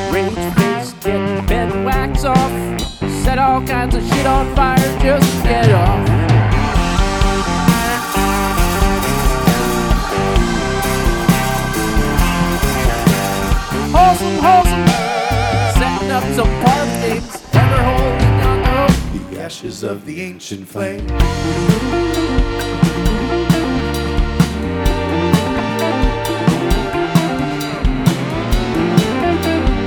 Rage face, get bed wax off. Set all kinds of shit on fire just to get off. Wholesome, setting up some parties, ever holding on to hope. The ashes of the ancient flame.